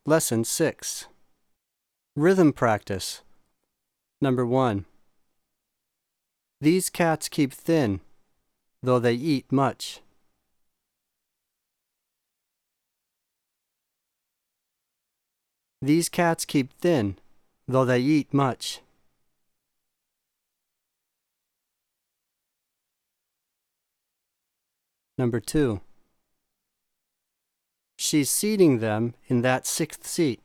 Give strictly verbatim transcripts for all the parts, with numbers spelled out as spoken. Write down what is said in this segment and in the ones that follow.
Lesson six. Rhythm practice. Number one. These cats keep thin, though they eat much. These cats keep thin, though they eat much. Number two. She's seating them in that sixth seat.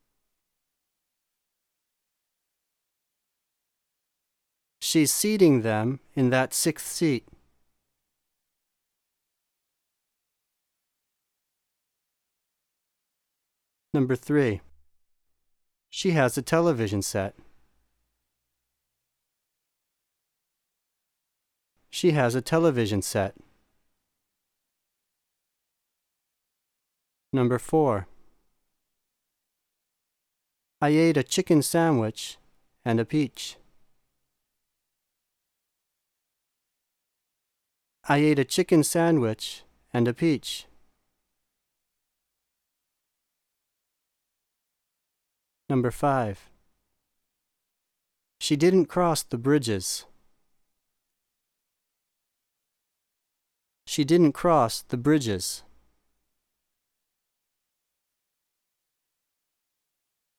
She's seating them in that sixth seat. Number three. She has a television set. She has a television set. Number four. I ate a chicken sandwich and a peach. I ate a chicken sandwich and a peach. Number five. She didn't cross the bridges. She didn't cross the bridges.